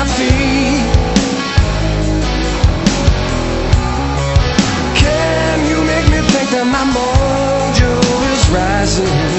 feet. Can you make me think that my mojo is rising?